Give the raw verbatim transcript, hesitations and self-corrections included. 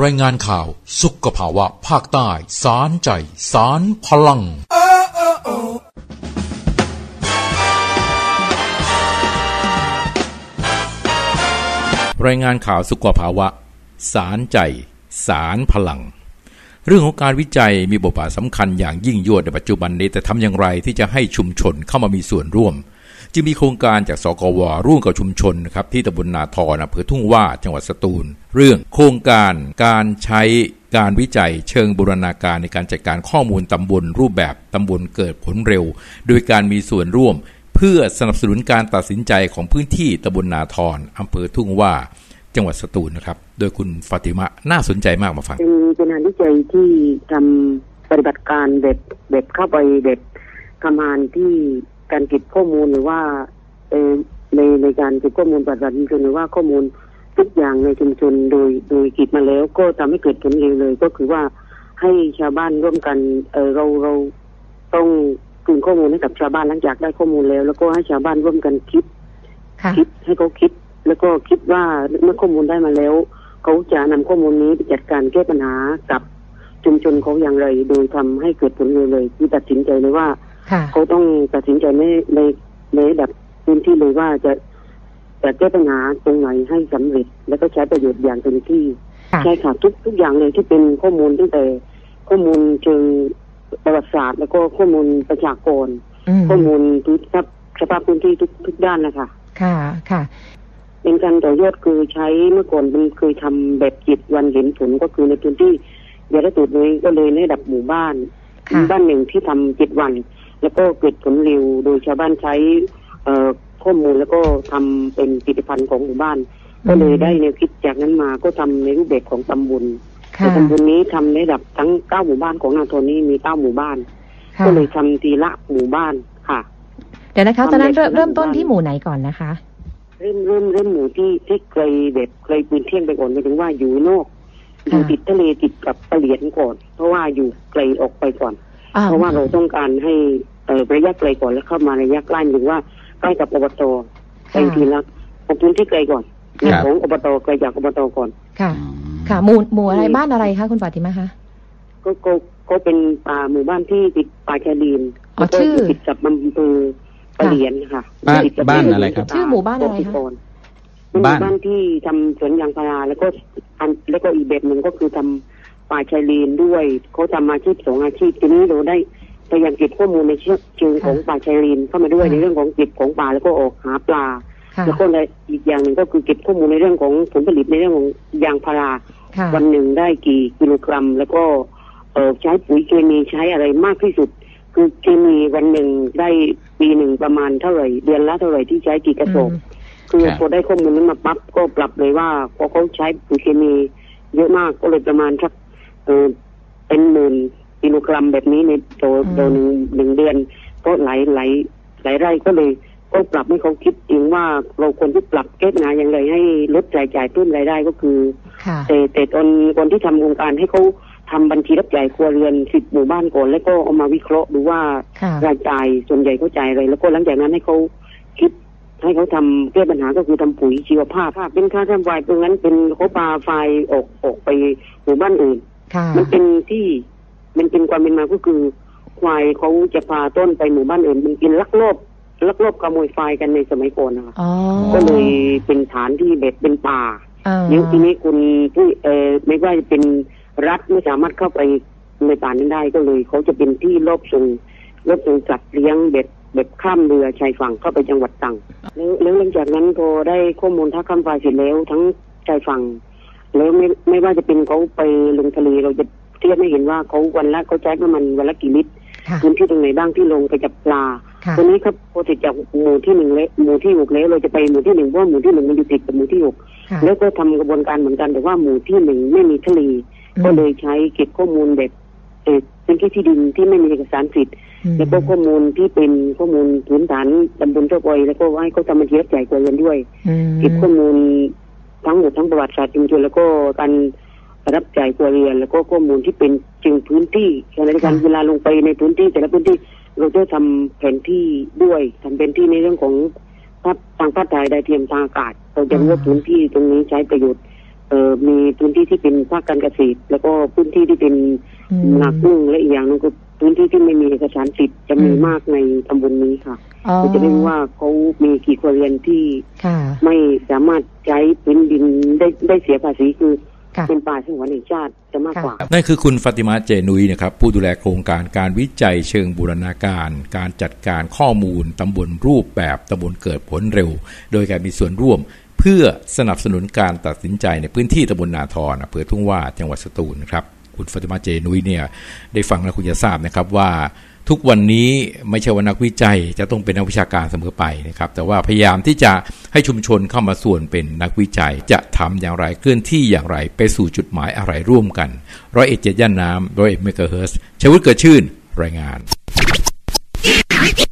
รายงานข่าวสุขภาวะภาคใต้สารใจสารพลังรายงานข่าวสุขภาวะสารใจสารพลังเรื่องของการวิจัยมีบทบาทสำคัญอย่างยิ่งยวดในปัจจุบันนี้แต่ทำอย่างไรที่จะให้ชุมชนเข้ามามีส่วนร่วมจึงมีโครงการจากสกว.ร่วมกับชุมชนนะครับที่ตำบลนาทรอำเภอทุ่งว่าจังหวัดสตูลเรื่องโครงการการใช้การวิจัยเชิงบูรณาการในการจัดการข้อมูลตำบลรูปแบบตำบลเกิดผลเร็วโดยการมีส่วนร่วมเพื่อสนับสนุนการตัดสินใจของพื้นที่ตำบลนาทรอำเภอทุ่งว่าจังหวัดสตูลนะครับโดยคุณฟาติมะน่าสนใจมากมาฟังเป็นเป็นงานวิจัยที่ทำปฏิบัติการแบบแบบเข้าไปแบบทำงานที่การเก็บข้อมูลหรือว่าในในการเก็บข้อมูลประวัติชุมชนหรือว่าข้อมูลทุกอย่างในชุมชนโดยโดยคิดมาแล้วก็ทำให้เกิดผลเร็วเลยก็คือว่าให้ชาวบ้านร่วมกันเออเราเราต้องคืนข้อมูลให้กับชาวบ้านหลังจากได้ข้อมูลแล้วแล้วก็ให้ชาวบ้านร่วมกันคิดคิดให้เขาคิดแล้วก็คิดว่าเมื่อข้อมูลได้มาแล้วเขาจะนำข้อมูลนี้ไปจัดการแก้ปัญหากับชุมชนเขาอย่างไรโดยทำให้เกิดผลเร็วเลยที่ตัดสินใจเลยว่าเขาต้องตัดสินใจในในในระดับพื้นที่เลยว่าจะจะแก้ปัญหาตรงไหนให้สำเร็จแล้วก็ใช้ประโยชน์อย่างเต็มที่ใช่ค่ะทุกทุกอย่างเลยที่เป็นข้อมูลตั้งแต่ข้อมูลเชิงประวัติศาสตร์แล้วก็ข้อมูลประชากรข้อมูลทุกสภาพพื้นที่ทุกทุกด้านนะคะค่ะค่ะเป็นการต่อยอดคือใช้เมื่อก่อนมันเคยทำแบบเจ็ดวันเห็นผลก็คือในพื้นที่ยาละตูดนี้ก็เลยในระดับหมู่บ้านหมู่บ้านหนึ่งที่ทำเจ็ดวันแล้วก็เกิดผลเร็วโดยชาวบ้านใช้เอ่อข้อมูลแล้วก็ทำเป็นผลิตภัณฑ์ของหมู่บ้านก็เลยได้แนวคิดจากนั้นมาก็ทำในรูปแบบของตำบลในตำบลนี้ทำในระดับทั้งเก้าหมู่บ้านของนาทรนี้มีเก้าหมู่บ้านก็เลยทำทีละหมู่บ้านค่ะเดี๋ยวนะคะตอนนั้นเริ่มต้นที่หมู่ไหนก่อนนะคะเริ่มเริ่มเริ่มหมู่ที่ที่ไกลแบบไกลปืนเที่ยงไปก่อนหมายถึงว่าอยู่นอกอยู่ติดทะเลติดกับปะเหลียนก่อนเพราะว่าอยู่ไกลออกไปก่อนเพราะว่าเราต้องการให้เอ่อระยะไกลก่อนแล้วเข้ามาระยะใกล้หรือว่าใกล้กับอบตไปทีละพื้นที่ไกลก่อนในของอบตไกลจากอบตก่อนค่ะค่ะหมู่หมู่อะไรบ้านอะไรคะคุณฟาติมะคะก็ก็ก็เป็นป่าหมู่บ้านที่ติดป่าชายเลนอ๋อชื่อติดกับอำเภอปะเหลียนค่ะบ้านอะไรครับชื่อหมู่บ้านอะไรคะหมู่บ้านที่ทำสวนยางพาราแล้วก็อันแล้วก็อีกแบบหนึ่งก็คือทำป่าชายเลนด้วยเขาทำอาชีพสองอาชีพทีนี้เราได้พยายามเก็บข้อมูลในเชิงของป่าชายเลนเข้ามาด้วยในเรื่องของเก็บของป่าแล้วก็ออกหาปลาแล้วก็อีกอย่างหนึ่งก็คือเก็บข้อมูลในเรื่องของผลผลิตในเรื่องของยางพาราวันหนึ่งได้กี่กิโลกรัมแล้วก็เอ่อใช้ปุ๋ยเคมีใช้อะไรมากที่สุดคือเคมีวันหนึ่งได้ปีหนึ่งประมาณเท่าไหร่เดือนละเท่าไหร่ที่ใช้กี่กระสอบคือพอได้ข้อมูลนั้นมาปั๊บก็ปรับเลยว่าพอเขาใช้ปุ๋ยเคมีเยอะมากก็เลยประมาณสักเออเป็นหมื่นกิโลกรัมแบบนี้ในตัวตัวหนึ่งหนึ่งเดือนก็หลายหลายหลายไร่ก็เลยก็ปรับให้เขาคิดเองว่าเราควรที่ปรับแก้ปัญหาอย่างไรให้ลดรายจ่ายเพิ่มรายได้ก็คือแต่แต่ตอนคนที่ทำโครงการให้เขาทำบัญชีรับจ่ายครัวเรือนสิบหมู่บ้านก่อนแล้วก็เอามาวิเคราะห์ดูว่ารายจ่ายส่วนใหญ่เขาจ่ายอะไรแล้วก็หลังจากนั้นให้เขาคิดให้เขาทำแก้ปัญหาก็คือทำปุ๋ยชีวภาพเป็นค่าทำไฟตรงนั้นเป็นเขาปาไฟออกออกไปหมู่บ้านอื่นมันเป็นที่มันเป็นความเป็นมาก็คือควายเขาจะพาต้นไปหมู่บ้านอื่นมันกินลักลอบลักลอบขโมยไฟกันในสมัยก่อนนะคะก็เลยเป็นฐานที่แบบเป็นป่าเดี๋ยวทีนี้คุณผู้เอ่อไม่ว่าจะเป็นรัฐไม่สามารถเข้าไปในป่านั้นได้ก็เลยเขาจะเป็นที่รอบส่งรอบส่งสัตว์เลี้ยงแบบแบบข้ามเรือชายฝั่งเข้าไปจังหวัดตรังแล้วแล้วหลังจากนั้นพอได้ข้อมูลท่าข้ามไฟเสร็จแล้วทั้งชายฝั่งแล้วไม่ไม่ว่าจะเป็นเขาไปลงทะเลเราจะเทียบให้เห็นว่าเขาวันละเขาใช้น้ำมันวันละกี่ลิตรพื้นที่ตรงไหนบ้างที่ลงไปจับปลาตรงนี้ครับพอติดจากหมู่ที่หนึ่งแล้วหมู่ที่หกแล้วเราจะไปหมู่ที่หนึ่งเพราะหมู่ที่หนึ่งมันอยู่ติดกับหมู่ที่หกแล้วก็ทำกระบวนการเหมือนกันแต่ว่าหมู่ที่หนึ่งไม่มีทะเลก็เลยใช้เก็บข้อมูลแบบเออเป็นที่ที่ดินที่ไม่มีเอกสารสิทธิ์แล้วก็ข้อมูลที่เป็นข้อมูลพื้นฐานตำบลทั่วไปแล้วก็ให้เขาทำบัญชีรับจ่ายครัวเรือนด้วยเก็บข้อมูลทั้งหมดทั้งประวัติศาสตร์ชุมชนแล้วก็การรับจ่ายครัวเรือนแล้วก็ข้อมูลที่เป็นเชิงพื้นที่ในการเวลาลงไปในพื้นที่แต่ละพื้นที่เราจะทำแผนที่ด้วยทำแผนที่ในเรื่องของภาพทางภาพถ่ายดาวเทียมทางอากาศเราจะรู้ว่าพื้นที่ตรงนี้ใช้ประโยชน์เอ่อมีพื้นที่ที่เป็นภาคการเกษตรแล้วก็พื้นที่ที่เป็นหนักนึ่งและอีกอย่างนึงก็พื้นที่ที่ไม่มีเอกสารสิทธิ์จะมีมากในตำบลนี้ค่ะเราจะได้รู้ว่าเขามีกี่ครัวเรือนที่ไม่สามารถใช้พื้นดินได้ได้เสียภาษีคือเป็นป่าสงวนแห่งชาติจะมากกว่านั่นคือคุณฟาติมาเจนุยนะครับผู้ดูแลโครงการการวิจัยเชิงบูรณาการการจัดการข้อมูลตำบลรูปแบบตำบลเกิดผลเร็วโดยการมีส่วนร่วมเพื่อสนับสนุนการตัดสินใจในพื้นที่ตำบลนาทรอำเภอทุ่งว่าจังหวัดสตูลนะครับคุณฟาติมาเจนุยเนี่ยได้ฟังแล้วคุณจะทราบนะครับว่าทุกวันนี้ไม่ใช่ว่านักวิจัยจะต้องเป็นนักวิชาการเสมอไปนะครับแต่ว่าพยายามที่จะให้ชุมชนเข้ามาส่วนเป็นนักวิจัยจะทำอย่างไรเคลื่อนที่อย่างไรไปสู่จุดหมายอะไรร่วมกันร้อยเอ็ดเจ็ดย่านน้ำร้อยเอ็ดเมกะเฮิรตซ์ชัยวุฒิเกิดชื่นรายงาน